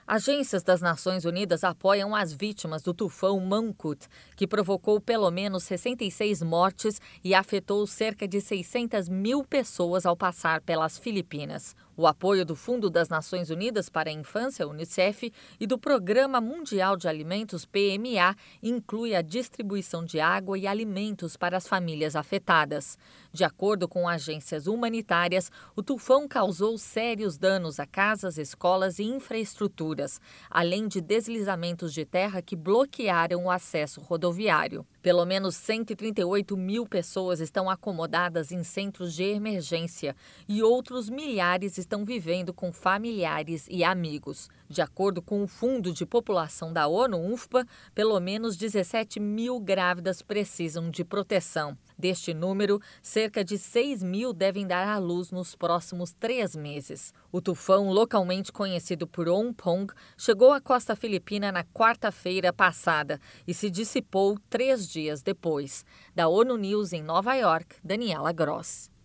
Agências das Nações Unidas apoiam as vítimas do tufão Mangkhut, que provocou pelo menos 66 mortes e afetou cerca de 600 mil pessoas ao passar pelas Filipinas. O apoio do Fundo das Nações Unidas para a Infância, Unicef, e do Programa Mundial de Alimentos, PMA, inclui a distribuição de água e alimentos para as famílias afetadas. De acordo com agências humanitárias, o tufão causou sérios danos a casas, escolas e infraestruturas, além de deslizamentos de terra que bloquearam o acesso rodoviário. Pelo menos 138 mil pessoas estão acomodadas em centros de emergência e outros milhares estão vivendo com familiares e amigos. De acordo com o Fundo de População da ONU, UNFPA, pelo menos 17 mil grávidas precisam de proteção. Deste número, cerca de 6 mil devem dar à luz nos próximos 3 meses. O tufão, localmente conhecido por Ompong, chegou à costa filipina na quarta-feira passada e se dissipou 3 dias depois. Da ONU News em Nova York, Daniela Gross.